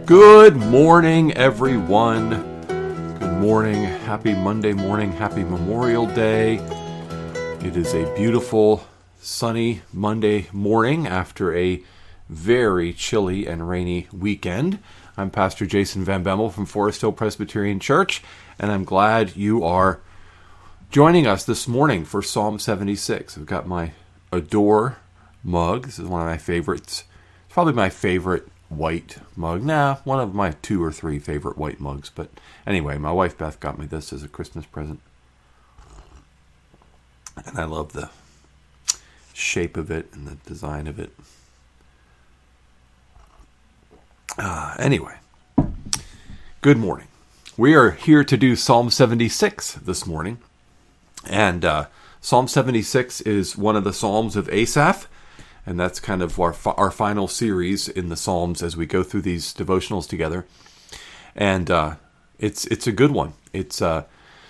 Good morning, everyone. Good morning. Happy Monday morning. Happy Memorial Day. It is a beautiful, sunny Monday morning after a very chilly and rainy weekend. I'm Pastor Jason Van Bemmel from Forest Hill Presbyterian Church, and I'm glad you are joining us this morning for Psalm 76. I've got my Adore mug. This is one of my favorites. It's probably my favorite white mug. One of my 2 or 3 favorite white mugs. But anyway, my wife Beth got me this as a Christmas present. And I love the shape of it and the design of it. Anyway, good morning. We are here to do Psalm 76 this morning. And Psalm 76 is one of the Psalms of Asaph. And that's kind of our final series in the Psalms as we go through these devotionals together. And it's a good one. It's a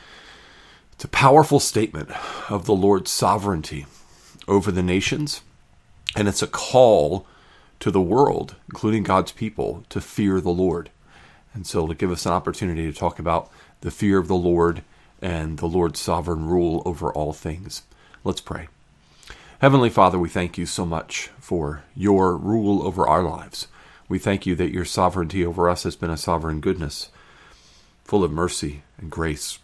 powerful statement of the Lord's sovereignty over the nations. And it's a call to the world, including God's people, to fear the Lord. And so it'll give us an opportunity to talk about the fear of the Lord and the Lord's sovereign rule over all things. Let's pray. Heavenly Father, we thank you so much for your rule over our lives. We thank you that your sovereignty over us has been a sovereign goodness, full of mercy and grace.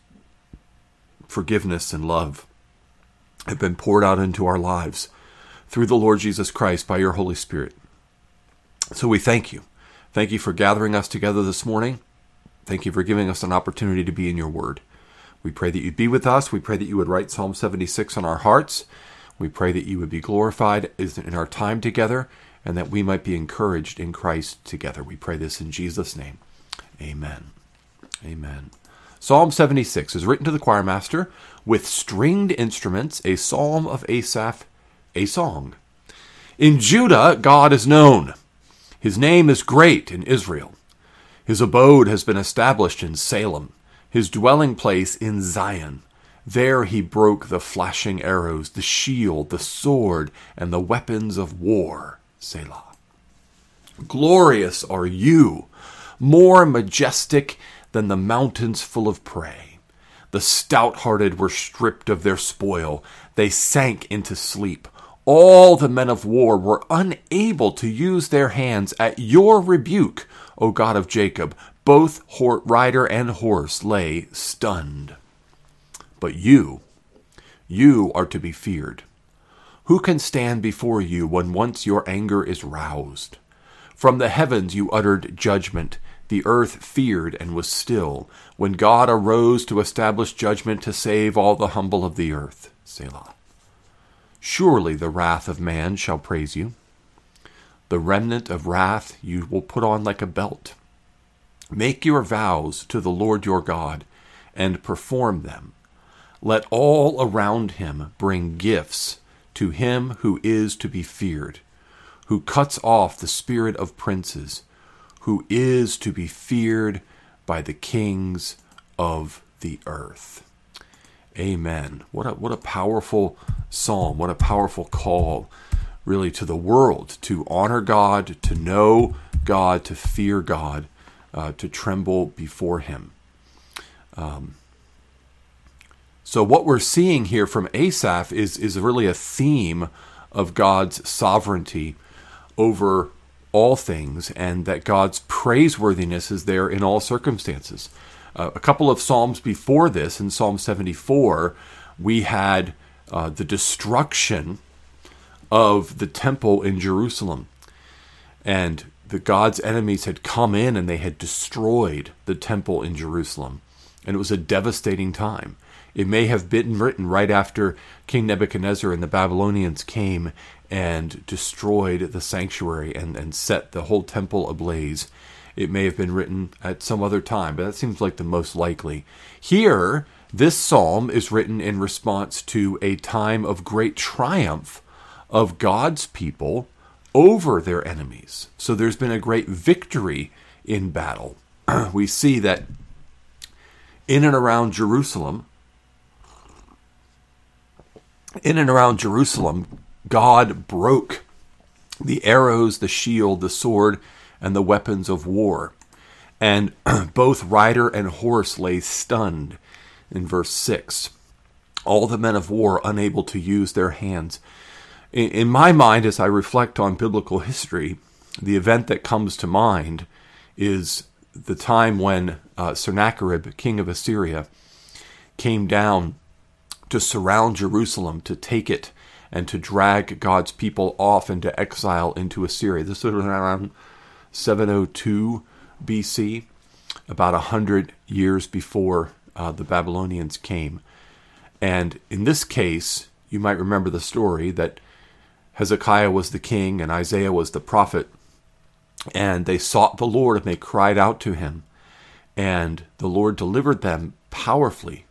Forgiveness and love have been poured out into our lives through the Lord Jesus Christ by your Holy Spirit. So we thank you. Thank you for gathering us together this morning. Thank you for giving us an opportunity to be in your word. We pray that you'd be with us. We pray that you would write Psalm 76 on our hearts. We pray that you would be glorified in our time together and that we might be encouraged in Christ together. We pray this in Jesus' name. Amen. Amen. Psalm 76 is written to the choir master with stringed instruments, a psalm of Asaph, a song. In Judah, God is known. His name is great in Israel. His abode has been established in Salem, his dwelling place in Zion. There he broke the flashing arrows, the shield, the sword, and the weapons of war. Selah. Glorious are you, more majestic than the mountains full of prey. The stout-hearted were stripped of their spoil. They sank into sleep. All the men of war were unable to use their hands at your rebuke, O God of Jacob. Both rider and horse lay stunned. But you are to be feared. Who can stand before you when once your anger is roused? From the heavens you uttered judgment. The earth feared and was still, when God arose to establish judgment to save all the humble of the earth. Selah. Surely the wrath of man shall praise you. The remnant of wrath you will put on like a belt. Make your vows to the Lord your God, and perform them. Let all around him bring gifts to him who is to be feared, who cuts off the spirit of princes, who is to be feared by the kings of the earth. Amen. What a powerful psalm. What a powerful call, really, to the world to honor God, to know God, to fear God, to tremble before him. So what we're seeing here from Asaph is really a theme of God's sovereignty over all things, and that God's praiseworthiness is there in all circumstances. A couple of psalms before this, in Psalm 74, we had the destruction of the temple in Jerusalem. And God's enemies had come in and they had destroyed the temple in Jerusalem. And it was a devastating time. It may have been written right after King Nebuchadnezzar and the Babylonians came and destroyed the sanctuary and set the whole temple ablaze. It may have been written at some other time, but that seems like the most likely. Here, this psalm is written in response to a time of great triumph of God's people over their enemies. So there's been a great victory in battle. We see that in and around Jerusalem, God broke the arrows, the shield, the sword, and the weapons of war. And both rider and horse lay stunned in verse 6. All the men of war unable to use their hands. In my mind, as I reflect on biblical history, the event that comes to mind is the time when Sennacherib, king of Assyria, came down to surround Jerusalem, to take it, and to drag God's people off into exile into Assyria. This was around 702 BC, about 100 years before the Babylonians came. And in this case, you might remember the story that Hezekiah was the king and Isaiah was the prophet. And they sought the Lord and they cried out to him. And the Lord delivered them powerfully.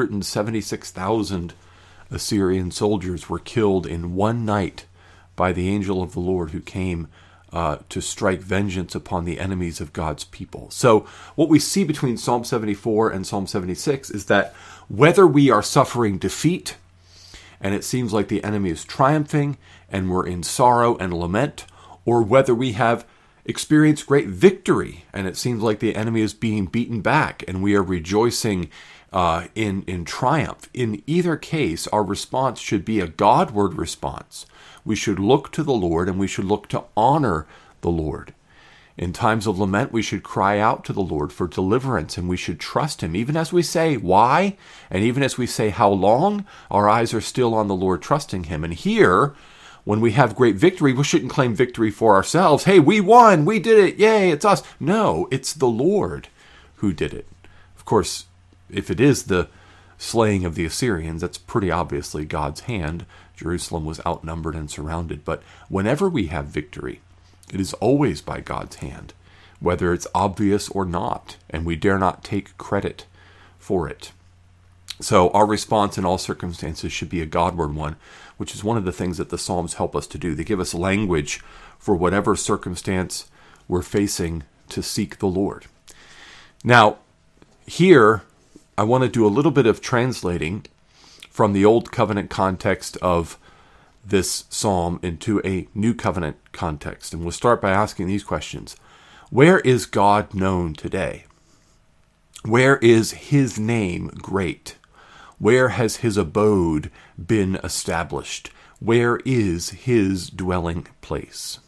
176,000 Assyrian soldiers were killed in one night by the angel of the Lord who came to strike vengeance upon the enemies of God's people. So what we see between Psalm 74 and Psalm 76 is that whether we are suffering defeat and it seems like the enemy is triumphing and we're in sorrow and lament, or whether we have experienced great victory and it seems like the enemy is being beaten back and we are rejoicing in triumph. In either case, our response should be a Godward response. We should look to the Lord and we should look to honor the Lord. In times of lament, we should cry out to the Lord for deliverance and we should trust him. Even as we say, why? And even as we say, how long? Our eyes are still on the Lord, trusting him. And here, when we have great victory, we shouldn't claim victory for ourselves. Hey, we won, we did it, yay, it's us. No, it's the Lord who did it. Of course, if it is the slaying of the Assyrians, that's pretty obviously God's hand. Jerusalem was outnumbered and surrounded. But whenever we have victory, it is always by God's hand, whether it's obvious or not, and we dare not take credit for it. So our response in all circumstances should be a Godward one, which is one of the things that the Psalms help us to do. They give us language for whatever circumstance we're facing to seek the Lord. Now, here, I want to do a little bit of translating from the Old Covenant context of this psalm into a New Covenant context. And we'll start by asking these questions. Where is God known today? Where is his name great? Where has his abode been established? Where is his dwelling place?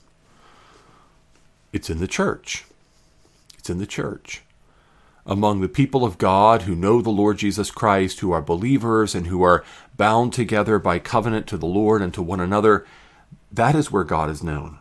It's in the church. It's in the church. Among the people of God who know the Lord Jesus Christ, who are believers and who are bound together by covenant to the Lord and to one another, that is where God is known.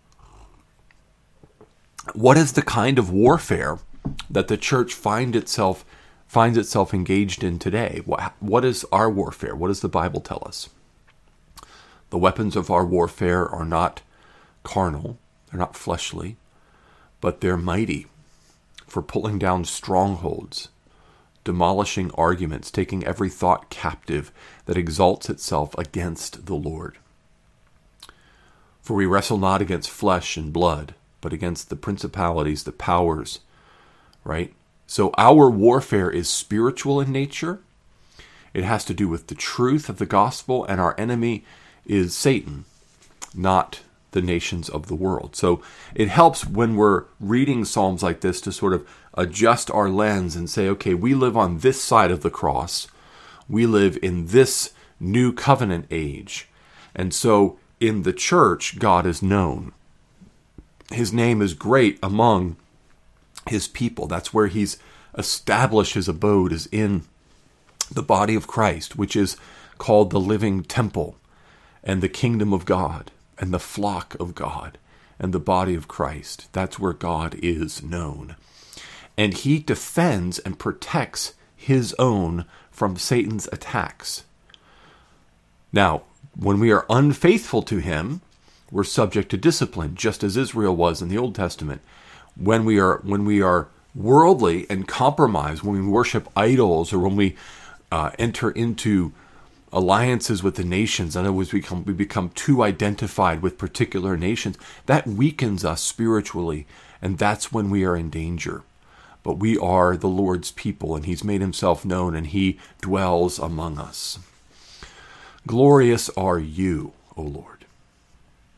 What is the kind of warfare that the church finds itself engaged in today? What is our warfare? What does the Bible tell us? The weapons of our warfare are not carnal, they're not fleshly, but they're mighty for pulling down strongholds, demolishing arguments, taking every thought captive that exalts itself against the Lord. For we wrestle not against flesh and blood, but against the principalities, the powers, right? So our warfare is spiritual in nature. It has to do with the truth of the gospel, and our enemy is Satan, not the nations of the world. So it helps when we're reading Psalms like this to sort of adjust our lens and say, okay, we live on this side of the cross. We live in this new covenant age. And so in the church, God is known. His name is great among his people. That's where he's established his abode, is in the body of Christ, which is called the living temple and the kingdom of God and the flock of God and the body of Christ. That's where God is known. And he defends and protects his own from Satan's attacks. Now, when we are unfaithful to him, we're subject to discipline, just as Israel was in the Old Testament. When we are worldly and compromised, when we worship idols, or when we enter into alliances with the nations, in other words, we become too identified with particular nations, that weakens us spiritually, and that's when we are in danger. But we are the Lord's people, and he's made himself known, and he dwells among us. Glorious are you, O Lord.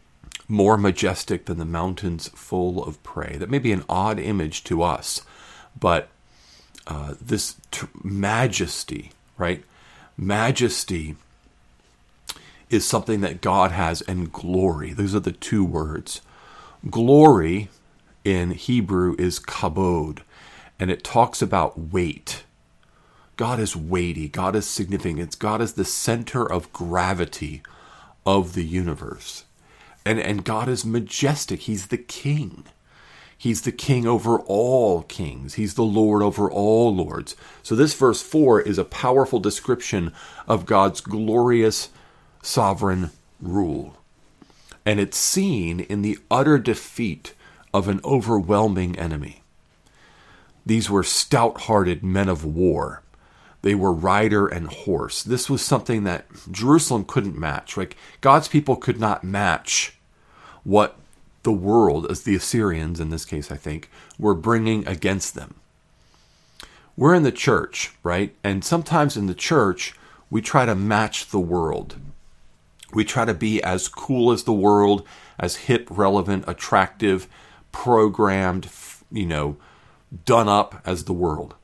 more majestic than the mountains full of prey. That may be an odd image to us, but this majesty, right? Majesty is something that God has, and glory. Those are the two words. Glory in Hebrew is kabod, and it talks about weight. God is weighty. God is significant. God is the center of gravity of the universe. And God is majestic. He's the king. He's the king over all kings. He's the Lord over all lords. So this verse 4 is a powerful description of God's glorious sovereign rule. And it's seen in the utter defeat of an overwhelming enemy. These were stout-hearted men of war. They were rider and horse. This was something that Jerusalem couldn't match. Like, God's people could not match what the world, as the Assyrians in this case, I think, were bringing against them. We're in the church, right? And sometimes in the church, we try to match the world. We try to be as cool as the world, as hip, relevant, attractive, programmed, done up as the world.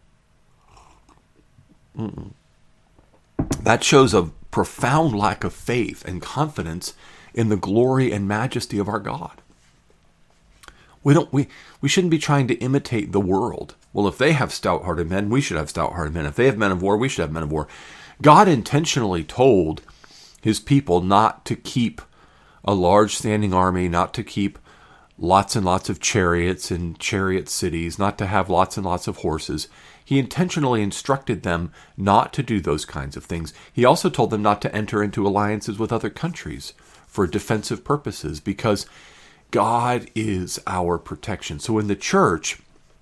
That shows a profound lack of faith and confidence in the glory and majesty of our God. We shouldn't be trying to imitate the world. Well, if they have stout-hearted men, we should have stout-hearted men. If they have men of war, we should have men of war. God intentionally told his people not to keep a large standing army, not to keep lots and lots of chariots in chariot cities, not to have lots and lots of horses. He intentionally instructed them not to do those kinds of things. He also told them not to enter into alliances with other countries for defensive purposes, because God is our protection. So in the church,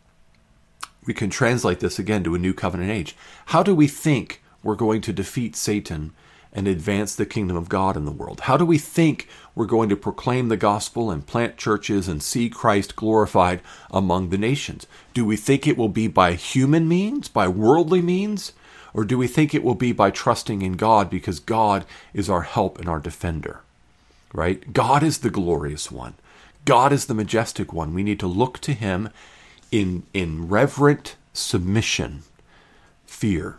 we can translate this again to a new covenant age. How do we think we're going to defeat Satan and advance the kingdom of God in the world? How do we think we're going to proclaim the gospel and plant churches and see Christ glorified among the nations? Do we think it will be by human means, by worldly means? Or do we think it will be by trusting in God, because God is our help and our defender? Right? God is the glorious one. God is the majestic one. We need to look to him in reverent submission, fear.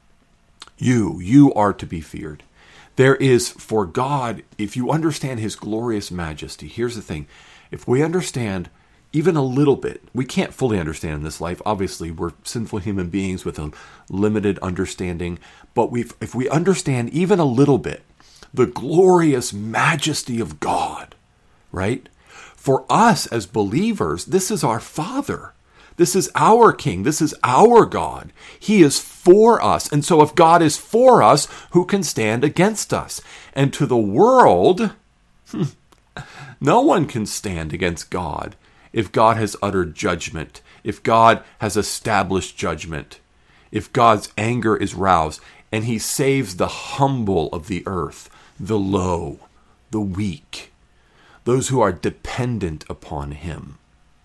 You are to be feared. There is, for God, if you understand his glorious majesty, here's the thing. If we understand even a little bit, we can't fully understand in this life. Obviously, we're sinful human beings with a limited understanding. But if we understand even a little bit the glorious majesty of God, right? For us as believers, this is our Father. This is our King. This is our God. He is for us. And so if God is for us, who can stand against us? And to the world, no one can stand against God if God has uttered judgment, if God has established judgment, if God's anger is roused, and he saves the humble of the earth, the low, the weak, those who are dependent upon him.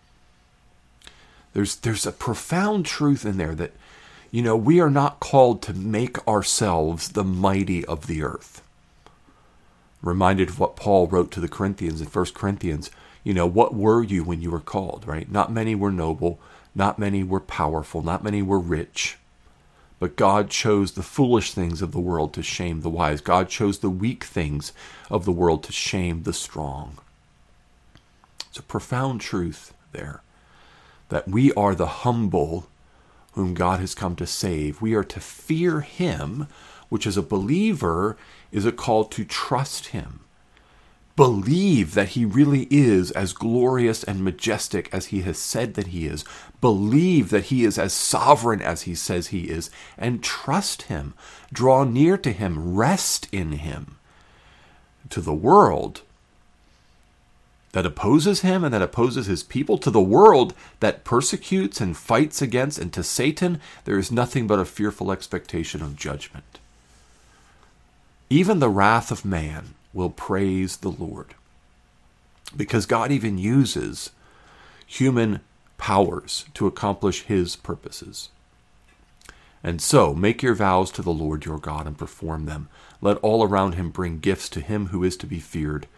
There's a profound truth in there that, we are not called to make ourselves the mighty of the earth. Reminded of what Paul wrote to the Corinthians in 1 Corinthians. What were you when you were called, right? Not many were noble, not many were powerful, not many were rich. But God chose the foolish things of the world to shame the wise. God chose the weak things of the world to shame the strong. It's a profound truth there, that we are the humble whom God has come to save. We are to fear him, which as a believer is a call to trust him. Believe that he really is as glorious and majestic as he has said that he is. Believe that he is as sovereign as he says he is. And trust him. Draw near to him. Rest in him. To the world that opposes him and that opposes his people, to the world that persecutes and fights against, and to Satan, there is nothing but a fearful expectation of judgment. Even the wrath of man will praise the Lord, because God even uses human powers to accomplish his purposes. And so, make your vows to the Lord your God and perform them. Let all around him bring gifts to him who is to be feared,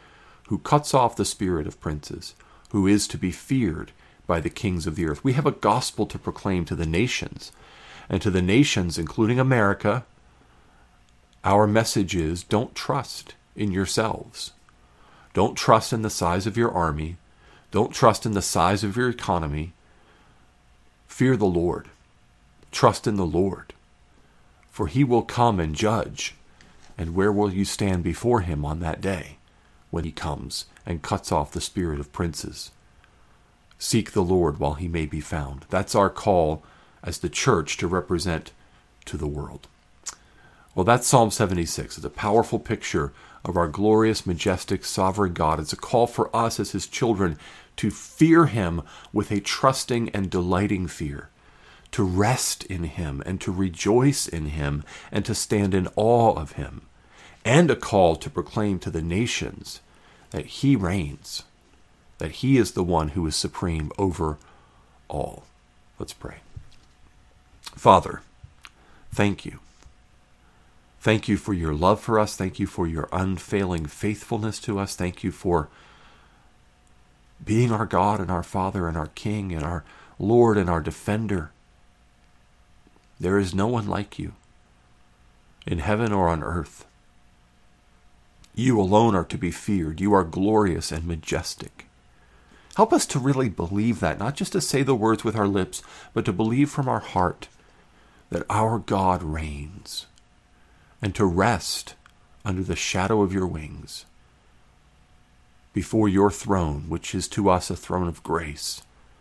who cuts off the spirit of princes, who is to be feared by the kings of the earth. We have a gospel to proclaim to the nations. And to the nations, including America, our message is, don't trust in yourselves. Don't trust in the size of your army. Don't trust in the size of your economy. Fear the Lord. Trust in the Lord. For he will come and judge. And where will you stand before him on that day when he comes and cuts off the spirit of princes? Seek the Lord while he may be found. That's our call as the church to represent to the world. Well, that's Psalm 76. It's a powerful picture of our glorious, majestic, sovereign God. It's a call for us as his children to fear him with a trusting and delighting fear, to rest in him and to rejoice in him and to stand in awe of him, and a call to proclaim to the nations that he reigns, that he is the one who is supreme over all. Let's pray. Father, thank you. Thank you for your love for us. Thank you for your unfailing faithfulness to us. Thank you for being our God and our Father and our King and our Lord and our Defender. There is no one like you in heaven or on earth. You alone are to be feared. You are glorious and majestic. Help us to really believe that, not just to say the words with our lips, but to believe from our heart that our God reigns, and to rest under the shadow of your wings before your throne, which is to us a throne of grace.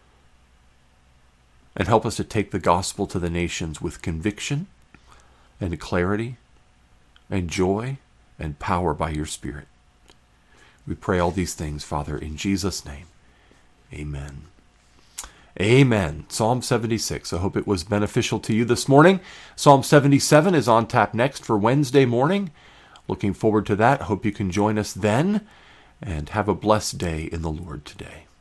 And help us to take the gospel to the nations with conviction and clarity and joy and power by your Spirit. We pray all these things, Father, in Jesus' name. Amen. Amen. Psalm 76. I hope it was beneficial to you this morning. Psalm 77 is on tap next for Wednesday morning. Looking forward to that. Hope you can join us then. And have a blessed day in the Lord today.